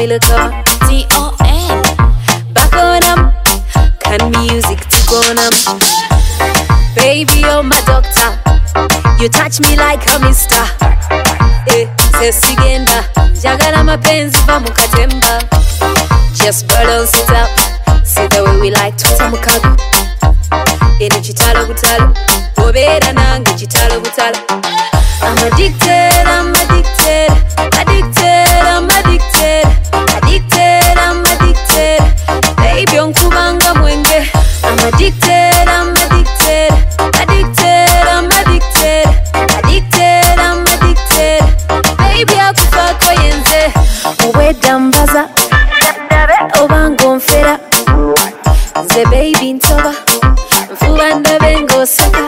the cover. D-O-N. Back on 'em, can music tick on 'em. Baby, you're my doctor. You touch me like a mister. Sesigenda, jagala mapenzi va mukatemba. Just balance it up. See the way we like to mukago. Eni chitalo butalo, obera nange chitalo butalo. I'm addicted, I'm addicted, addicted, I'm addicted, addicted, I'm addicted. Baby, onkubanga mwenge. I'm addicted, I'm addicted, addicted, I'm addicted, addicted, I'm addicted. Baby, akufa koyenze. Oweda mbaza, obanga onfera. Nze baby ntoba, nfuba ndabe ng'oseka.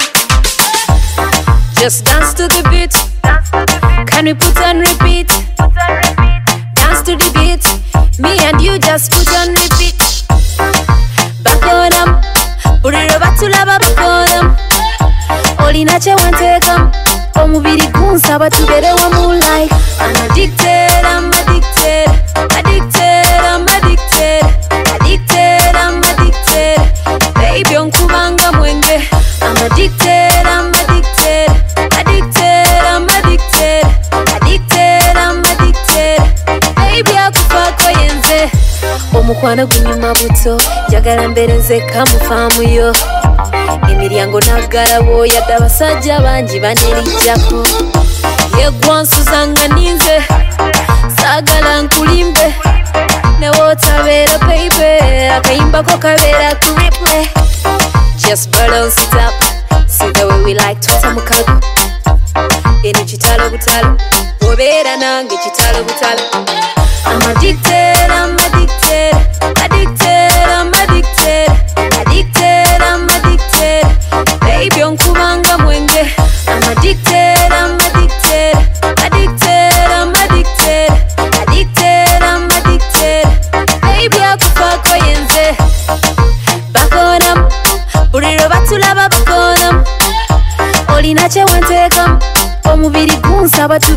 Just dance to the beat. Can we put on repeat? Dance to the beat. Me and you just put on repeat. Back on 'em, buriro batulaba back on 'em. Olina kye wanteekamu, omubiri gunsaba tubere wamu like. I'm addicted, I'm addicted, addicted, I'm addicted, addicted, I'm addicted. Baby, onkubanga mwenge. I'm addicted, I'm addicted, addicted, I'm addicted, addicted, I'm addicted. Baby, akufa koyenze. Omukwano gunyuma buto, njagala mbere nzeka mufaamu yo. Emiryango nagalabo yadde abasajja bangi banerijjako. Yegwansuzanga ninze, saagala nkulimbe. Ne wootabeera baby, akayimbako kabeera ku replay. Just balance it up. See the way we like to mukago. Eni chitalo butalo, obera nange chitalo butalo. I'm addicted, I'm addicted, addicted, I'm addicted, addicted, I'm addicted. Baby, onkubanga mwenge. I'm addicted, I'm addicted, addicted, I'm addicted, addicted, I'm addicted. Baby, akufa koyenze. Back on 'em, buriro batulaba back on 'em. Olina kye wanteekamu, omubiri gunsaba